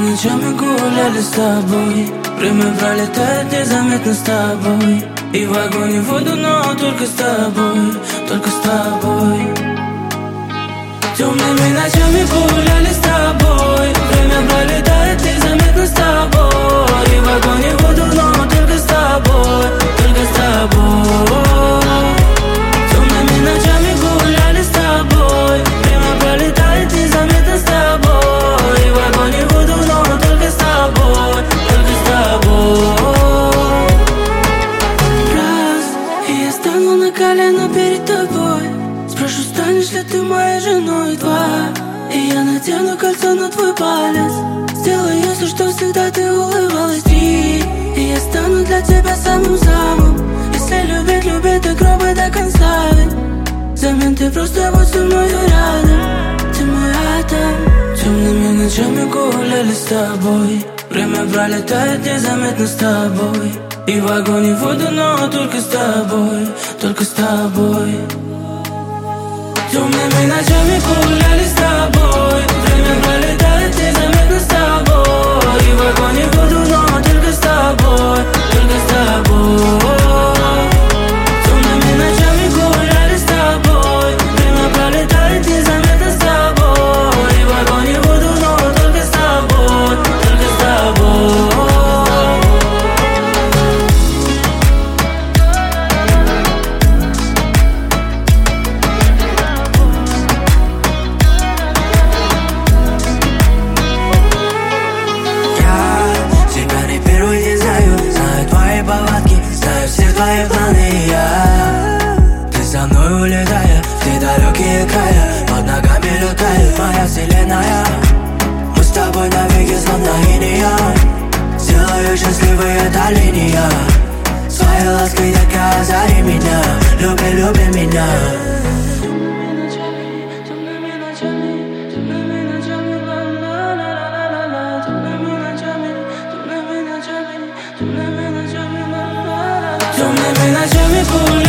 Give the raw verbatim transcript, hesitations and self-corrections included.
ночами гуляли с тобой. Время пролетает незаметно с тобой. И в огонь и в воду, но только с тобой, только с тобой. Темными ночами гуляли с тобой. Время пролетает незаметно с тобой. И в огонь и в воду, но только с тобой, только с тобой. Темными ночами гуляли с тобой. Время пролетает незаметно с тобой. И в огонь и в воду, но только с тобой, только с тобой. Раз, и я стану на колено перед тобой. Спрошу, станешь ли ты моей женой? Два, и я надену кольцо на твой палец. Сделаю все, что всегда ты улыбалась. Три, и я стану для тебя самым-самым. Если любить, любить до гроба до конца. Взамен ты просто будь со мною рядом. Ты мой атом. Темными ночами гуляли с тобой. Время пролетает незаметно с тобой. И в огонь и в воду, но только с тобой, только с тобой. Темными ночами гуляли с тобой. Время пролетает незаметно с тобой. И в огонь и в воду, но только с тобой, только с тобой. Темными ночами гуляли с тобой. Время пролетает незаметно с тобой. И в огонь и в воду, но только с тобой, только с тобой. Твои планы, я Ты со мной улетаешь в те далекие края. Под ногами летает моя вселенная. Мы с тобой навеки словно иния. Сделаю счастливой эта линия. Своей лаской, детка, озари меня. Люби, люби меня. Темными ночами гуляли